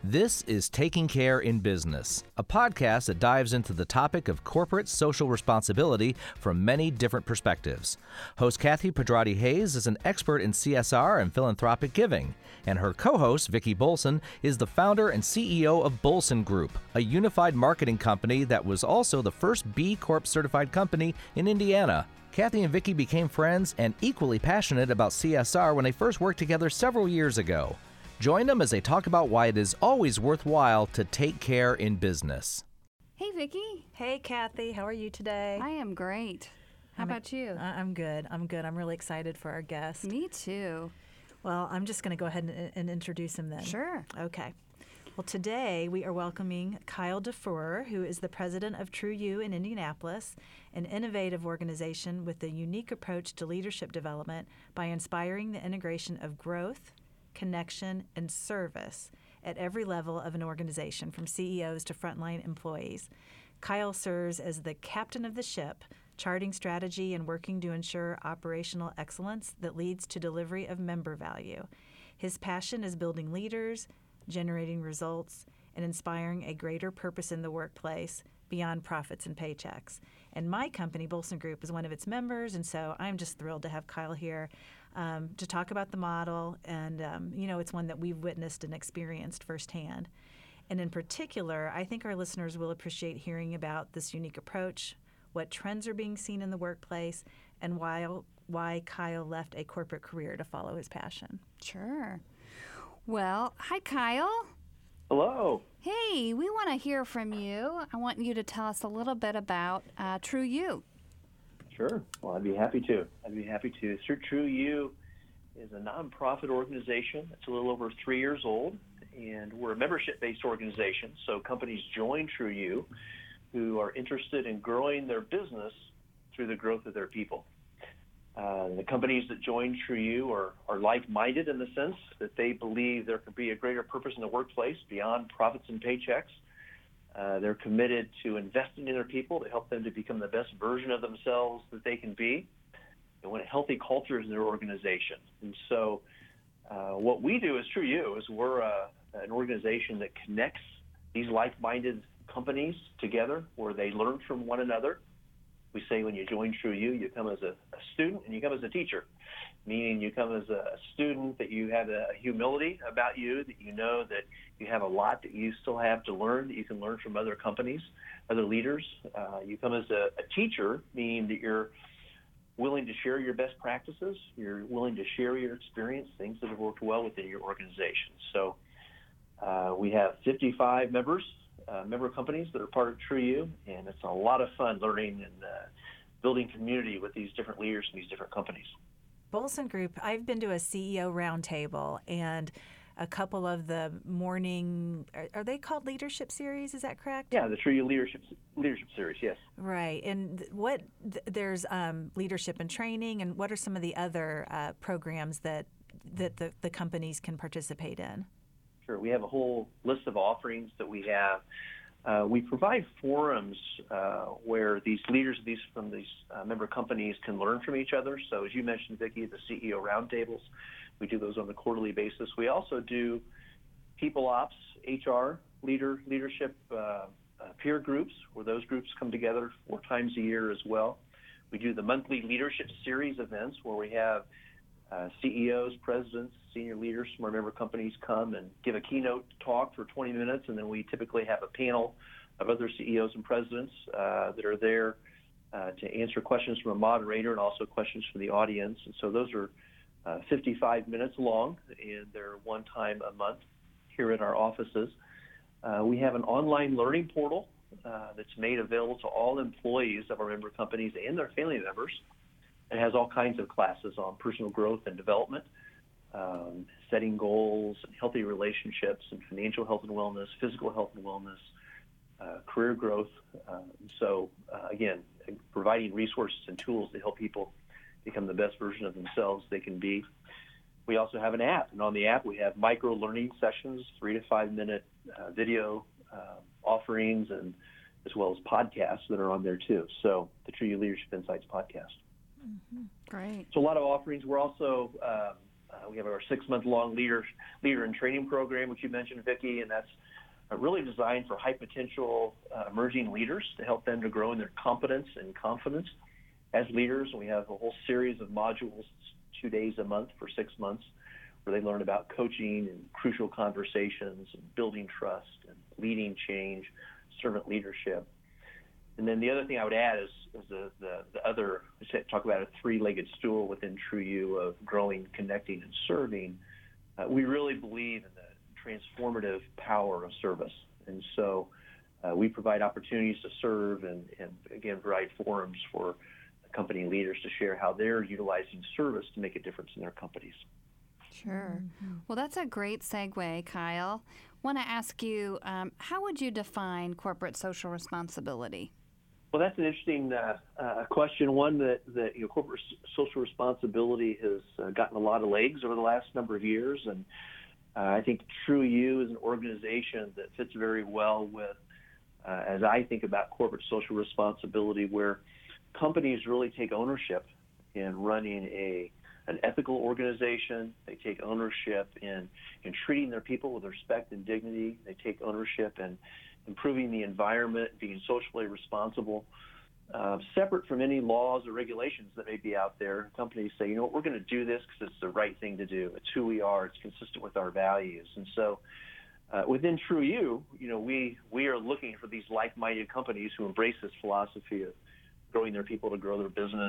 This is Taking Care in Business, a podcast that dives into the topic of corporate social responsibility from many different perspectives. Host Kathy Pedrati Hayes is an expert in CSR and philanthropic giving, and her co-host, Vicki Bolson, is the founder and CEO of Bolson Group, a unified marketing company that was also the first B Corp certified company in Indiana. Kathy and Vicki became friends and equally passionate about CSR when they first worked together several years ago. Join them as they talk about why it is always worthwhile to take care in business. Hey, Vicki. Hey, Kathy. How are you today? I am great. How about you? I'm good. I'm really excited for our guest. Me too. Well, I'm just going to go ahead and introduce him then. Sure. Okay. Well, today we are welcoming Kyle DeFuhrer, who is the president of True You in Indianapolis, an innovative organization with a unique approach to leadership development by inspiring the integration of growth, connection, and service at every level of an organization, from CEOs to frontline employees. Kyle serves as the captain of the ship, charting strategy and working to ensure operational excellence that leads to delivery of member value. His passion is building leaders, generating results, and inspiring a greater purpose in the workplace beyond profits and paychecks. And my company, Bolson Group, is one of its members, and so I'm just thrilled to have Kyle here to talk about the model. And, it's one that we've witnessed and experienced firsthand. And in particular, I think our listeners will appreciate hearing about this unique approach, what trends are being seen in the workplace, and why Kyle left a corporate career to follow his passion. Sure. Well, hi, Kyle. Hello. Hey, we want to hear from you. I want you to tell us a little bit about True You. Sure. Well, I'd be happy to. True You is a nonprofit organization. It's a little over 3 years old, and we're a membership-based organization. So companies join True You who are interested in growing their business through the growth of their people. The companies that join True You are like-minded in the sense that they believe there could be a greater purpose in the workplace beyond profits and paychecks. They're committed to investing in their people to help them to become the best version of themselves that they can be. They want a healthy culture in their organization. And so what we do as True You is we're an organization that connects these like-minded companies together where they learn from one another. We say when you join True You, you come as a student and you come as a teacher, meaning you come as a student that you have a humility about you, that you know that you have a lot that you still have to learn, that you can learn from other companies, other leaders. You come as a teacher, meaning that you're willing to share your best practices, you're willing to share your experience, things that have worked well within your organization. So we have 55 member companies that are part of True You, and it's a lot of fun learning and building community with these different leaders from these different companies. Bolson Group, I've been to a CEO roundtable and a couple of the morning, are they called leadership series? Is that correct? Yeah, the True You leadership series, yes. Right. And there's leadership and training, and what are some of the other programs that the companies can participate in? Sure. We have a whole list of offerings that we have. We provide forums where these leaders from these member companies can learn from each other. So as you mentioned, Vicki, the CEO roundtables, we do those on a quarterly basis. We also do people ops, HR, leadership peer groups, where those groups come together 4 times a year as well. We do the monthly leadership series events where we have CEOs, presidents, senior leaders from our member companies come and give a keynote talk for 20 minutes, and then we typically have a panel of other CEOs and presidents that are there to answer questions from a moderator and also questions from the audience. And so those are 55 minutes long, and they're one time a month here in our offices. We have an online learning portal that's made available to all employees of our member companies and their family members. It has all kinds of classes on personal growth and development, setting goals, and healthy relationships, and financial health and wellness, physical health and wellness, career growth. Again, providing resources and tools to help people become the best version of themselves they can be. We also have an app, and on the app we have micro-learning sessions, 3 to 5 minute video offerings, and as well as podcasts that are on there too. So the True You Leadership Insights podcast. Mm-hmm. Great. So a lot of offerings. We're also We have our 6-month-long leader in training program, which you mentioned, Vicki, and that's really designed for high potential emerging leaders to help them to grow in their competence and confidence as leaders. We have a whole series of modules, 2 days a month for 6 months, where they learn about coaching and crucial conversations and building trust and leading change, servant leadership. And then the other thing I would add is the other, talk about a 3-legged stool within True You of growing, connecting, and serving. We really believe in the transformative power of service. And so we provide opportunities to serve and again, provide forums for company leaders to share how they're utilizing service to make a difference in their companies. Sure. Well, that's a great segue, Kyle. Want to ask you, how would you define corporate social responsibility? Well, that's an interesting question, one that corporate social responsibility has gotten a lot of legs over the last number of years. And I think True You is an organization that fits very well with, as I think about corporate social responsibility, where companies really take ownership in running an ethical organization. They take ownership in treating their people with respect and dignity. They take ownership in improving the environment, being socially responsible. Separate from any laws or regulations that may be out there, companies say, we're going to do this because it's the right thing to do. It's who we are. It's consistent with our values. And so within True You, we are looking for these like-minded companies who embrace this philosophy of growing their people to grow their business,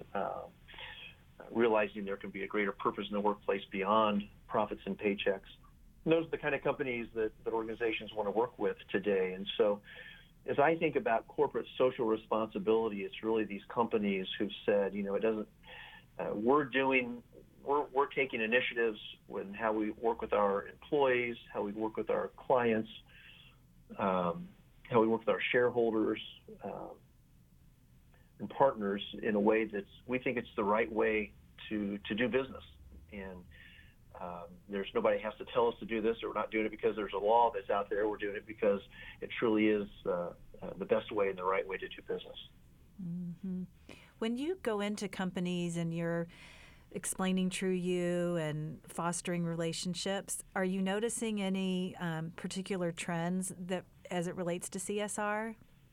realizing there can be a greater purpose in the workplace beyond profits and paychecks. And those are the kind of companies that organizations want to work with today. And so as I think about corporate social responsibility, it's really these companies who've said, it doesn't, we're taking initiatives in how we work with our employees, how we work with our clients, how we work with our shareholders and partners in a way that's, we think it's the right way to do business. And there's nobody has to tell us to do this, or we're not doing it because there's a law that's out there. We're doing it because it truly is the best way and the right way to do business. Mm-hmm. When you go into companies and you're explaining True You and fostering relationships, are you noticing any particular trends that as it relates to CSR?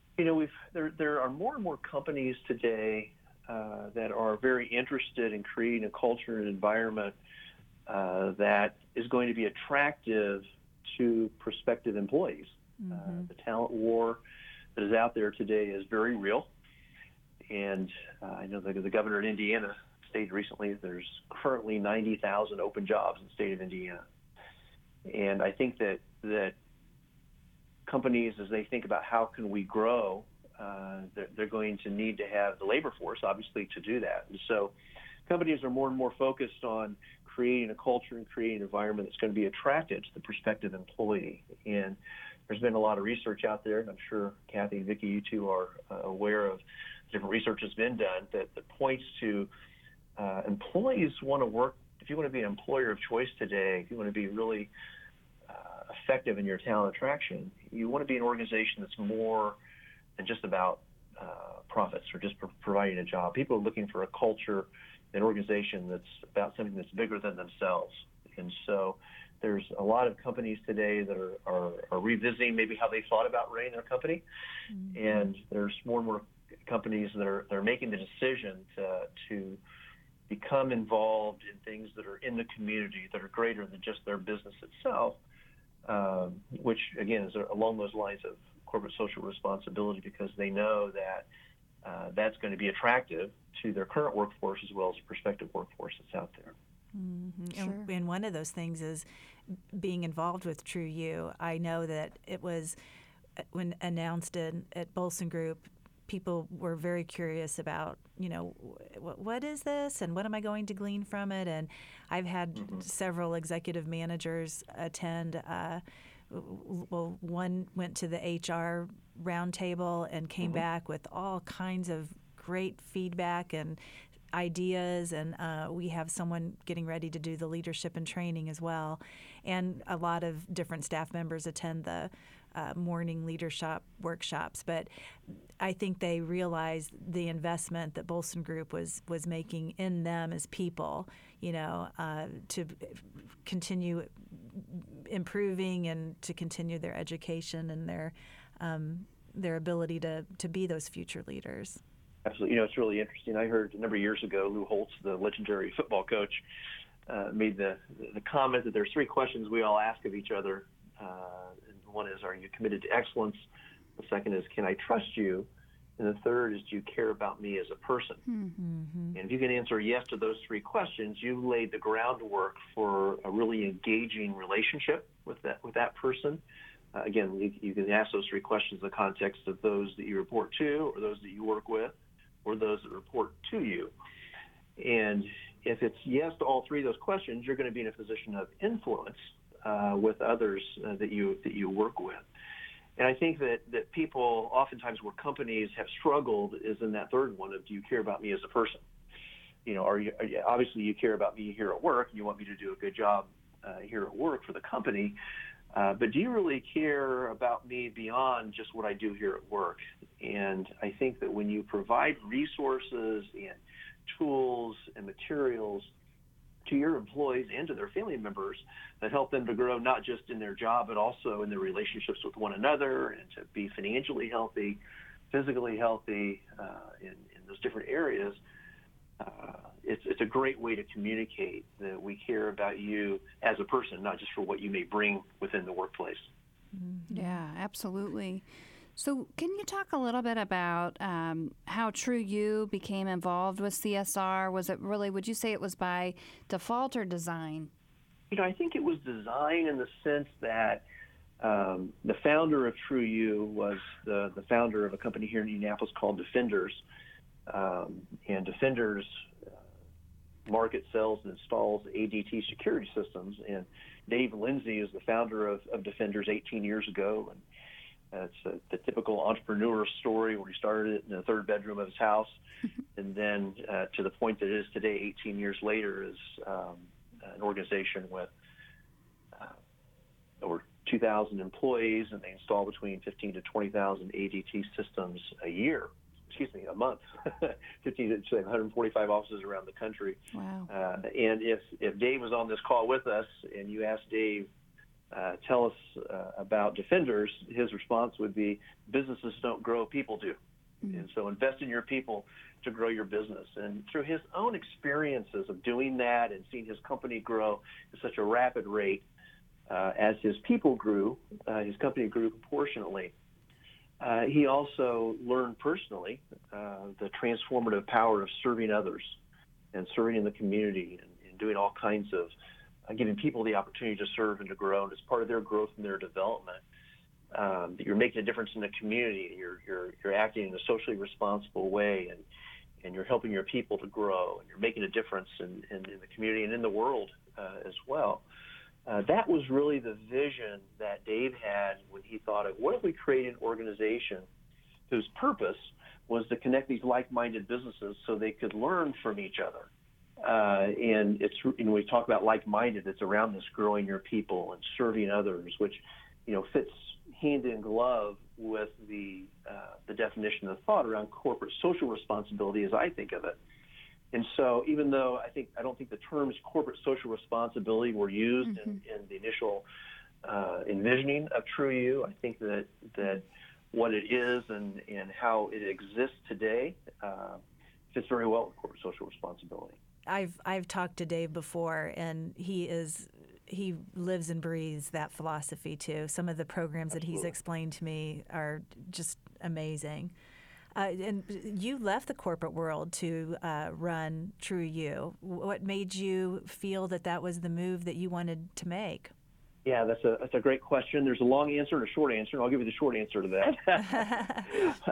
There are more and more companies today that are very interested in creating a culture and environment that is going to be attractive to prospective employees. Mm-hmm. The talent war that is out there today is very real. And I know the governor in Indiana stated recently there's currently 90,000 open jobs in the state of Indiana. And I think that companies, as they think about how can we grow, they're going to need to have the labor force, obviously, to do that. And so companies are more and more focused on creating a culture and creating an environment that's going to be attractive to the prospective employee. And there's been a lot of research out there, and I'm sure Kathy and Vicki, you two are aware of different research that's been done that points to employees want to work. If you want to be an employer of choice today, if you want to be really effective in your talent attraction, you want to be an organization that's more than just about profits or just providing a job. People are looking for a culture, an organization that's about something that's bigger than themselves. And so there's a lot of companies today that are revisiting maybe how they thought about running their company. Mm-hmm. And there's more and more companies that are making the decision to become involved in things that are in the community that are greater than just their business itself, which, again, is along those lines of corporate social responsibility, because they know that that's going to be attractive to their current workforce as well as the prospective workforce that's out there. Mm-hmm. Sure. And one of those things is being involved with True You. I know that it was when announced at Bolson Group, people were very curious about, what is this and what am I going to glean from it? And I've had mm-hmm. several executive managers attend. One went to the HR roundtable and came mm-hmm. back with all kinds of great feedback and ideas, and we have someone getting ready to do the leadership and training as well. And a lot of different staff members attend the morning leadership workshops. But I think they realized the investment that Bolson Group was making in them as people, to continue improving and to continue their education and their ability to be those future leaders. Absolutely. It's really interesting. I heard a number of years ago, Lou Holtz, the legendary football coach, made the comment that there's 3 questions we all ask of each other. One is, are you committed to excellence? The second is, can I trust you? And the third is, do you care about me as a person? Mm-hmm. And if you can answer yes to those 3 questions, you've laid the groundwork for a really engaging relationship with that person. Again, you can ask those 3 questions in the context of those that you report to, or those that you work with, or those that report to you. And if it's yes to all 3 of those questions, you're going to be in a position of influence with others that you work with. And I think that people oftentimes where companies have struggled is in that third one of, do you care about me as a person? Obviously you care about me here at work, and you want me to do a good job here at work for the company, but do you really care about me beyond just what I do here at work? And I think that when you provide resources and tools and materials to your employees and to their family members that help them to grow not just in their job, but also in their relationships with one another, and to be financially healthy, physically healthy in those different areas, it's a great way to communicate that we care about you as a person, not just for what you may bring within the workplace. Yeah, absolutely. So can you talk a little bit about how True You became involved with CSR? Was it really, would you say it was by default or design? I think it was design in the sense that the founder of True You was the founder of a company here in Indianapolis called Defenders. And Defenders market, sells, and installs ADT security systems. And Dave Lindsay is the founder of Defenders 18 years ago. And it's the typical entrepreneur story where he started it in the 3rd bedroom of his house, and then to the point that it is today, 18 years later, is an organization with over 2,000 employees, and they install between 15 to 20,000 ADT systems a month. 145 offices around the country. Wow. And if Dave was on this call with us and you asked Dave, tell us about Defenders, his response would be, businesses don't grow, people do. Mm-hmm. And so invest in your people to grow your business. And through his own experiences of doing that and seeing his company grow at such a rapid rate, as his people grew, his company grew proportionately. He also learned personally the transformative power of serving others and serving in the community and doing all kinds of giving people the opportunity to serve and to grow, and as part of their growth and their development, that you're making a difference in the community. You're acting in a socially responsible way, and you're helping your people to grow, and you're making a difference in the community and in the world as well. That was really the vision that Dave had when he thought of, what if we create an organization whose purpose was to connect these like-minded businesses so they could learn from each other. And it's, when we talk about like-minded, it's around this growing your people and serving others, which, fits hand in glove with the definition of thought around corporate social responsibility as I think of it. And so even though I don't think the terms corporate social responsibility were used mm-hmm. in the initial envisioning of True You, I think that what it is and how it exists today fits very well with corporate social responsibility. I've talked to Dave before, and he lives and breathes that philosophy too. Some of the programs Absolutely. That he's explained to me are just amazing. And you left the corporate world to run True You. What made you feel that was the move that you wanted to make? Yeah, that's a great question. There's a long answer and a short answer, and I'll give you the short answer to that.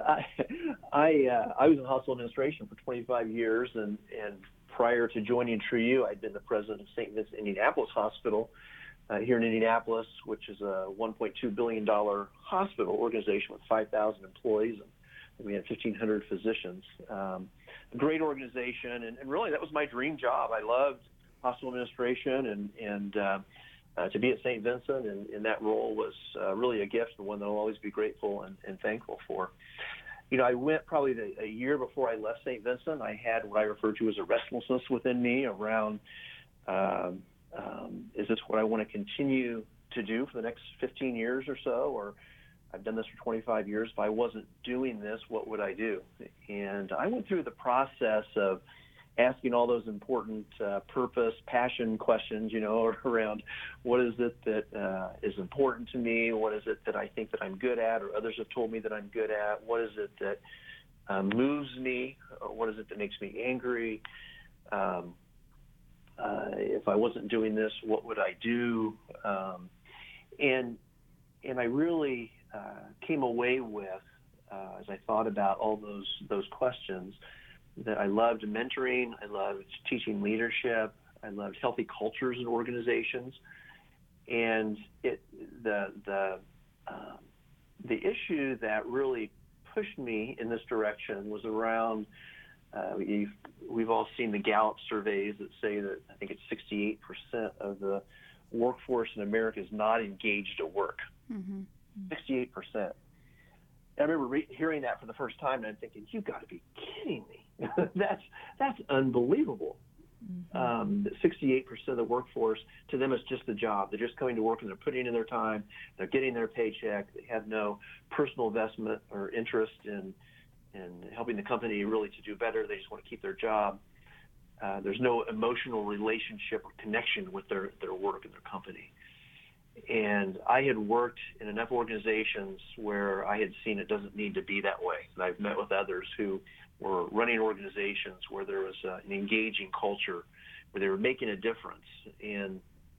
I was in hospital administration for 25 years, and prior to joining True You, I'd been the president of St. Vincent Indianapolis Hospital here in Indianapolis, which is a $1.2 billion hospital organization with 5,000 employees and We had 1,500 physicians. A great organization, and really that was my dream job. I loved hospital administration, and to be at St. Vincent in that role was really a gift, and one that I'll always be grateful and thankful for. I went probably a year before I left St. Vincent. I had what I refer to as a restlessness within me around, is this what I want to continue to do for the next 15 years or so? Or I've done this for 25 years. If I wasn't doing this, what would I do? And I went through the process of asking all those important purpose, passion questions, around what is it that is important to me? What is it that I think that I'm good at, or others have told me that I'm good at? What is it that moves me? Or what is it that makes me angry? If I wasn't doing this, what would I do? And I really came away with, as I thought about all those questions, that I loved mentoring, I loved teaching leadership, I loved healthy cultures in organizations, and the issue that really pushed me in this direction was around. We've all seen the Gallup surveys that say that I think it's 68% of the workforce in America is not engaged at work. 68%. I remember hearing that for the first time, and I'm thinking, "You've got to be kidding me! that's unbelievable." 68% of the workforce, to them, it's just a job. They're just coming to work and they're putting in their time. They're getting their paycheck. They have no personal investment or interest in helping the company really to do better. They just want to keep their job. There's no emotional relationship or connection with their work and their company. And I had worked in enough organizations where I had seen it doesn't need to be that way. And I've met with others who were running organizations where there was an engaging culture, where they were making a difference. And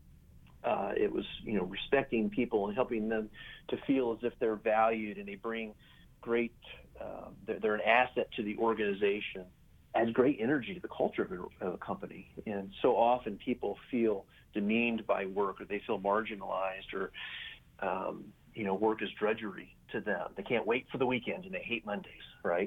it was, respecting people and helping them to feel as if they're valued and they bring great, they're an asset to the organization, adds great energy to the culture of a company. And so often people feel demeaned by work, or they feel marginalized, or work is drudgery to them. They can't wait for the weekend and they hate Mondays, right?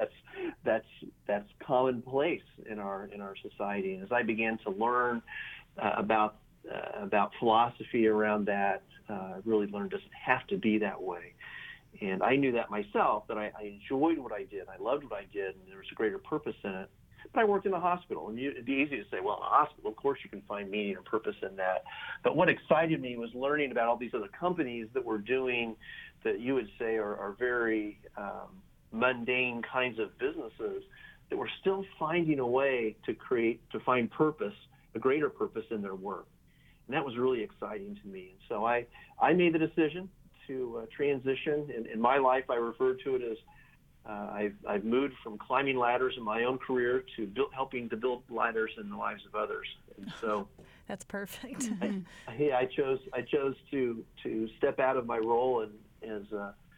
that's commonplace in our society. And as I began to learn about philosophy around that, I really learned it doesn't have to be that way. And I knew that myself, that I enjoyed what I did. I loved what I did, and there was a greater purpose in it. But I worked in a hospital, and it'd be easy to say, well, in a hospital, of course you can find meaning and purpose in that. But what excited me was learning about all these other companies that were doing that you would say are very mundane kinds of businesses that were still finding a way to find purpose, a greater purpose in their work. And that was really exciting to me. And so I made the decision to transition. In my life, I refer to it as I've moved from climbing ladders in my own career to helping to build ladders in the lives of others. And so that's perfect. I chose to step out of my role and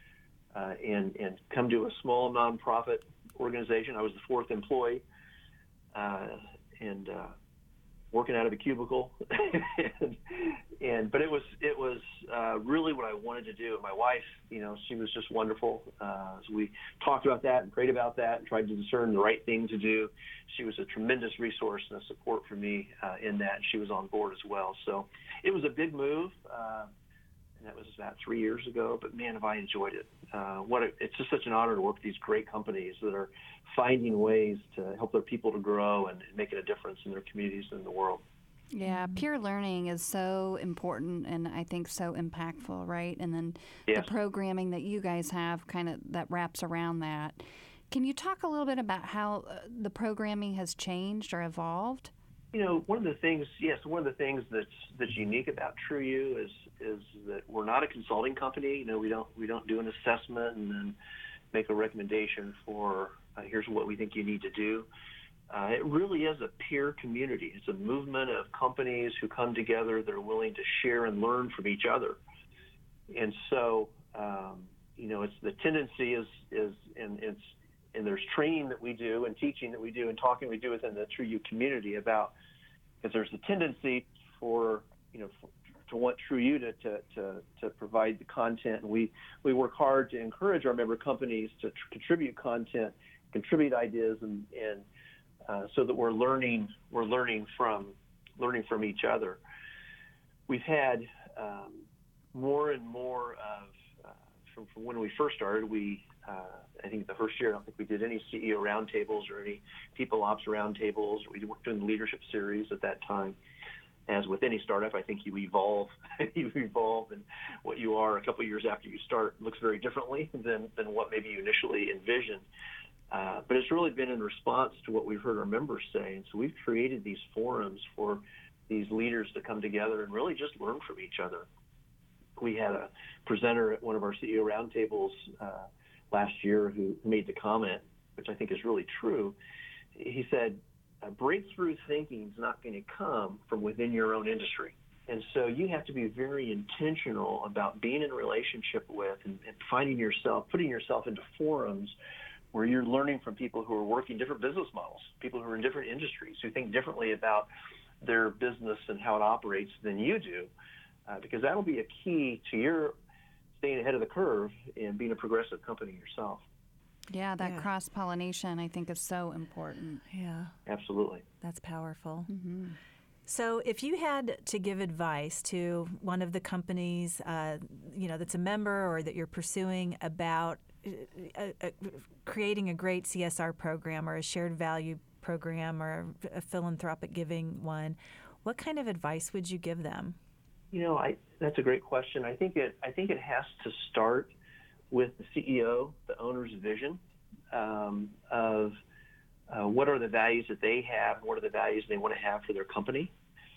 come to a small nonprofit organization. I was the fourth employee, and working out of a cubicle, but it was really what I wanted to do. And my wife, she was just wonderful. As we talked about that and prayed about that and tried to discern the right thing to do, she was a tremendous resource and a support for me in that. And she was on board as well. So it was a big move, and that was about 3 years ago. But man, have I enjoyed it! It's just such an honor to work with these great companies that are finding ways to help their people to grow and making a difference in their communities and in the world. Yeah, peer learning is so important and I think so impactful, right? And then the programming that you guys have kind of that wraps around that. Can you talk a little bit about how the programming has changed or evolved? One of the things that's unique about TrueU is that we're not a consulting company. We don't do an assessment and then make a recommendation for here's what we think you need to do. It really is a peer community. It's a movement of companies who come together that are willing to share and learn from each other. And so, it's the tendency is and there's training that we do and teaching that we do and talking we do within the TrueU community about, because there's a tendency for want TrueU to provide the content. And we work hard to encourage our member companies to contribute content, contribute ideas, and so that we're learning from each other. We've had more and more of from when we first started. I think the first year, I don't think we did any CEO roundtables or any people ops roundtables. We weren't doing the leadership series at that time. As with any startup, I think you evolve, and what you are a couple of years after you start looks very differently than what maybe you initially envisioned. But it's really been in response to what we've heard our members say. And so we've created these forums for these leaders to come together and really just learn from each other. We had a presenter at one of our CEO roundtables last year who made the comment, which I think is really true. He said, breakthrough thinking is not going to come from within your own industry. And so you have to be very intentional about being in a relationship with and putting yourself into forums where you're learning from people who are working different business models, people who are in different industries, who think differently about their business and how it operates than you do, because that'll be a key to your staying ahead of the curve and being a progressive company yourself. Yeah, that cross-pollination, I think, is so important. Yeah. Absolutely. That's powerful. Mm-hmm. So if you had to give advice to one of the companies, that's a member or that you're pursuing about creating a great CSR program or a shared value program or a philanthropic giving one, what kind of advice would you give them? That's a great question. I think it has to start with the CEO, the owner's vision of what are the values that they have, what are the values they want to have for their company.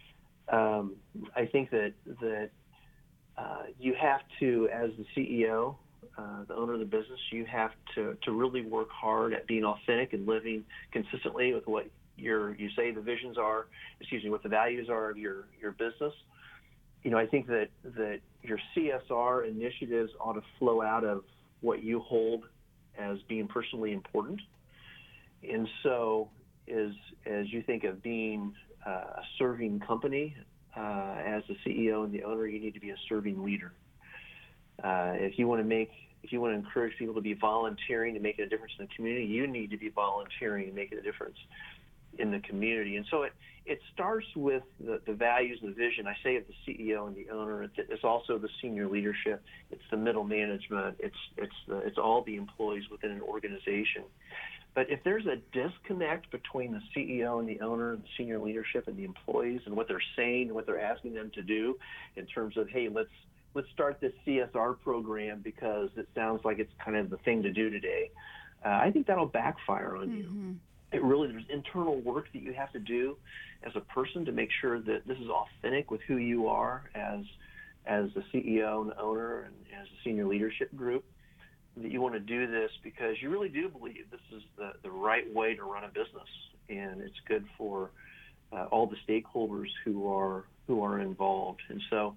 I think that you have to, as the CEO, the owner of the business, you have to really work hard at being authentic and living consistently with what you say the visions are, what the values are of your business. I think that your CSR initiatives ought to flow out of what you hold as being personally important. And so as you think of being a serving company, as the CEO and the owner, you need to be a serving leader. If you want to encourage people to be volunteering and making a difference in the community, you need to be volunteering and making a difference in the community. And so it starts with the values and the vision. I say of the CEO and the owner. It's also the senior leadership. It's the middle management. It's all the employees within an organization. But if there's a disconnect between the CEO and the owner, the senior leadership and the employees, and what they're saying and what they're asking them to do in terms of, hey, let's start this CSR program because it sounds like it's kind of the thing to do today, I think that'll backfire on you. There's internal work that you have to do as a person to make sure that this is authentic with who you are as the CEO and the owner and as the senior leadership group, that you want to do this because you really do believe this is the right way to run a business, and it's good for all the stakeholders who are involved. And so,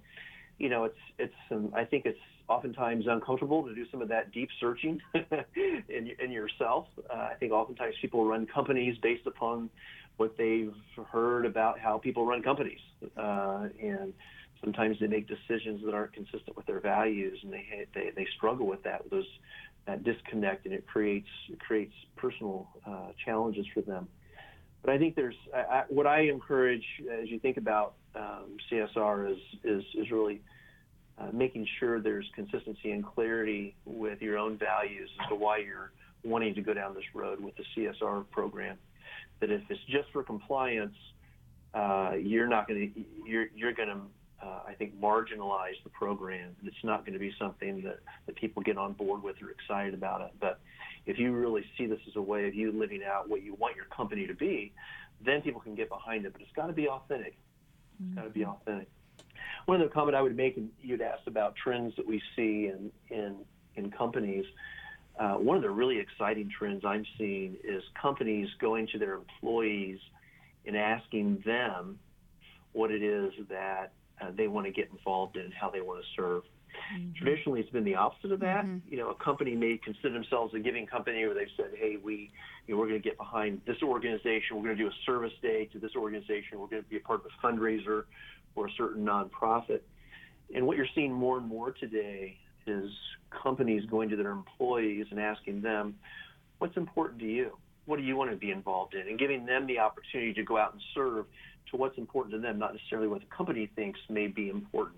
I think it's oftentimes uncomfortable to do some of that deep searching in yourself. I think oftentimes people run companies based upon what they've heard about how people run companies, and sometimes they make decisions that aren't consistent with their values, and they struggle with that disconnect, and it creates personal challenges for them. But I think what I encourage as you think about CSR is really making sure there's consistency and clarity with your own values as to why you're wanting to go down this road with the CSR program. That if it's just for compliance, you're going to I think marginalize the program. It's not going to be something that people get on board with or excited about it. But if you really see this as a way of you living out what you want your company to be, then people can get behind it. But it's got to be authentic. It's got to be authentic. One other comment I would make, and you'd asked about trends that we see in companies. One of the really exciting trends I'm seeing is companies going to their employees and asking them what it is that they want to get involved in, how they want to serve. Traditionally, it's been the opposite of that. A company may consider themselves a giving company, where they've said, "Hey, we're going to get behind this organization. We're going to do a service day to this organization. We're going to be a part of a fundraiser or a certain nonprofit." And what you're seeing more and more today is companies going to their employees and asking them, what's important to you? What do you want to be involved in? And giving them the opportunity to go out and serve to what's important to them, not necessarily what the company thinks may be important.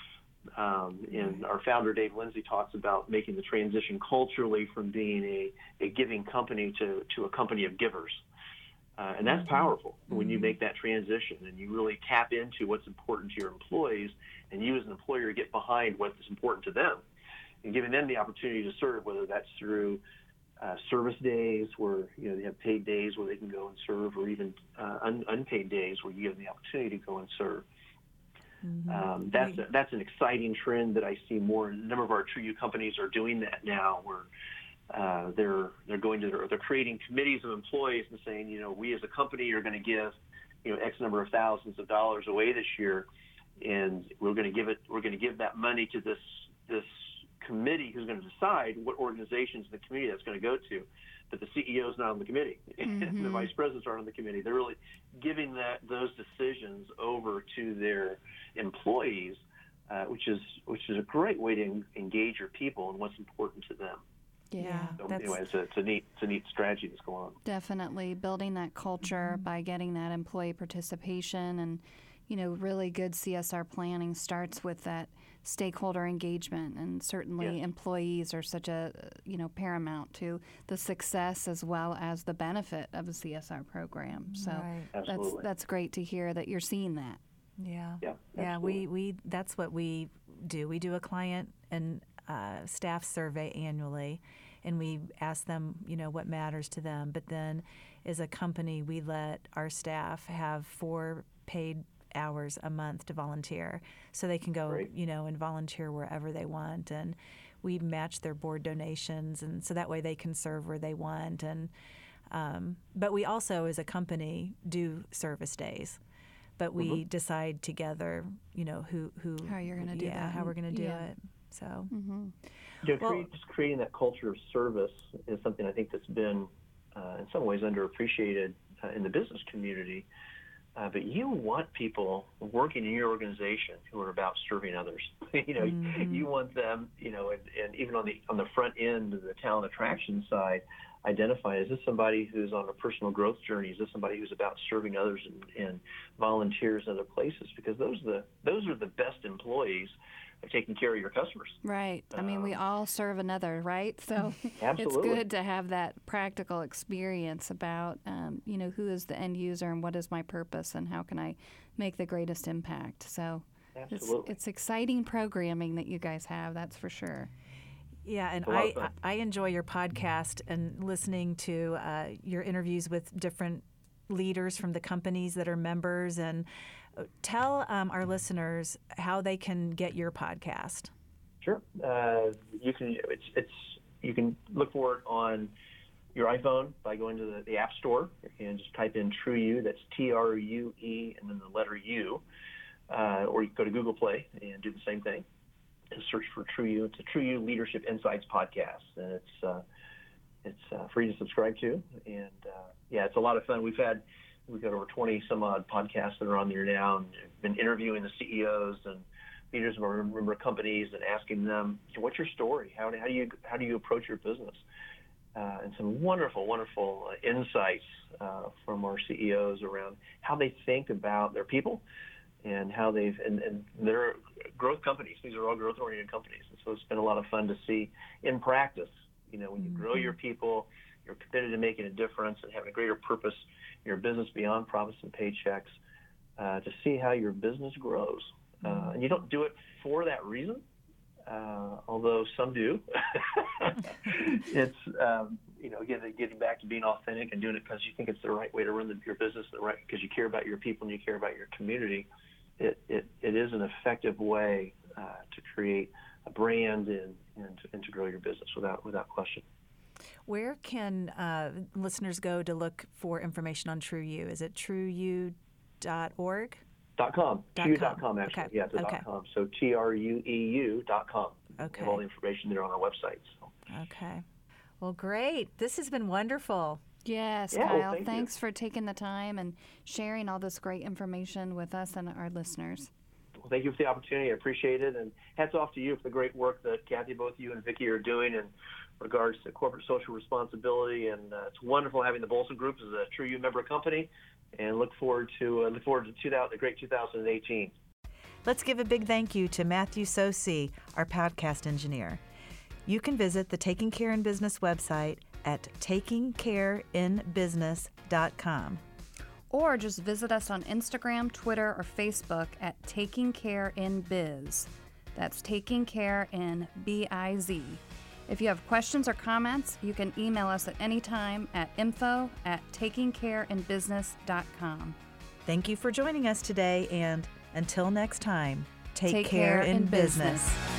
And our founder, Dave Lindsay, talks about making the transition culturally from being a giving company to a company of givers. And that's powerful when you make that transition and you really tap into what's important to your employees, and you as an employer get behind what's important to them and giving them the opportunity to serve, whether that's through service days where they have paid days where they can go and serve, or even unpaid days where you give them the opportunity to go and serve. That's an exciting trend that I see more. A number of our True You companies are doing that now, where they're going to they're creating committees of employees and saying, we as a company are going to give X number of thousands of dollars away this year, and we're going to give that money to this committee who's going to decide what organizations in the community that's going to go to. But the CEO is not on the committee, and the vice presidents aren't on the committee. They're really giving those decisions over to their employees, which is a great way to engage your people and what's important to them. Yeah. So anyway, it's a neat strategy that's going on. Definitely building that culture by getting that employee participation, and really good CSR planning starts with that stakeholder engagement, and certainly employees are such a paramount to the success as well as the benefit of a CSR program. So that's great to hear that you're seeing that. Yeah. We that's what we do. We do a client and staff survey annually, and we ask them what matters to them. But then as a company, we let our staff have 4 paid hours a month to volunteer, so they can go and volunteer wherever they want, and we match their board donations, and so that way they can serve where they want. And but we also as a company do service days, but we decide together who how you're going to do that, how we're going to do it. So just creating that culture of service is something I think that's been in some ways underappreciated in the business community. But you want people working in your organization who are about serving others. You want them, and even on the front end of the talent attraction side, identify, is this somebody who's on a personal growth journey? Is this somebody who's about serving others and volunteers in other places? Because those are the best employees of taking care of your customers. Right. I mean, we all serve another, right? So it's good to have that practical experience about, who is the end user and what is my purpose and how can I make the greatest impact. So it's exciting programming that you guys have, that's for sure. Yeah, and I enjoy your podcast and listening to your interviews with different leaders from the companies that are members. And tell our listeners how they can get your podcast. Sure, you can look for it on your iPhone by going to the App Store and just type in True You. That's TRUE and then the letter U, or you can go to Google Play and do the same thing. Search for True You. It's a True You Leadership Insights podcast, and it's free to subscribe to. And it's a lot of fun. We've got over 20 some odd podcasts that are on there now, and been interviewing the CEOs and leaders of our member companies and asking them, what's your story? How do you approach your business? And some wonderful insights from our CEOs around how they think about their people and how and they're growth companies. These are all growth-oriented companies. And so it's been a lot of fun to see in practice, when you grow your people, you're committed to making a difference and having a greater purpose in your business beyond profits and paychecks, to see how your business grows. And you don't do it for that reason, although some do. It's, again, getting back to being authentic and doing it because you think it's the right way to run your business, because you care about your people and you care about your community. It is an effective way to create a brand and to grow your business without question. Where can listeners go to look for information on True You? Is it trueyou.org? .com. TrueU.com, actually. Okay. Yeah, it's .com. So TRUEU.com. Okay. We have all the information there on our website. So. Okay. Well, great. This has been wonderful. Yes, yeah, Kyle. Well, thanks for taking the time and sharing all this great information with us and our listeners. Well, thank you for the opportunity. I appreciate it. And hats off to you for the great work that Kathy, both you and Vicki are doing in regards to corporate social responsibility. And it's wonderful having the Bolson Group as a True You member company. And look forward to a great 2018. Let's give a big thank you to Matthew Sosi, our podcast engineer. You can visit the Taking Care in Business website at takingcareinbusiness.com. Or just visit us on Instagram, Twitter, or Facebook at Taking Care in Biz. That's Taking Care in B-I-Z. If you have questions or comments, you can email us at any time at info@takingcareinbusiness.com. Thank you for joining us today, and until next time, take care in business.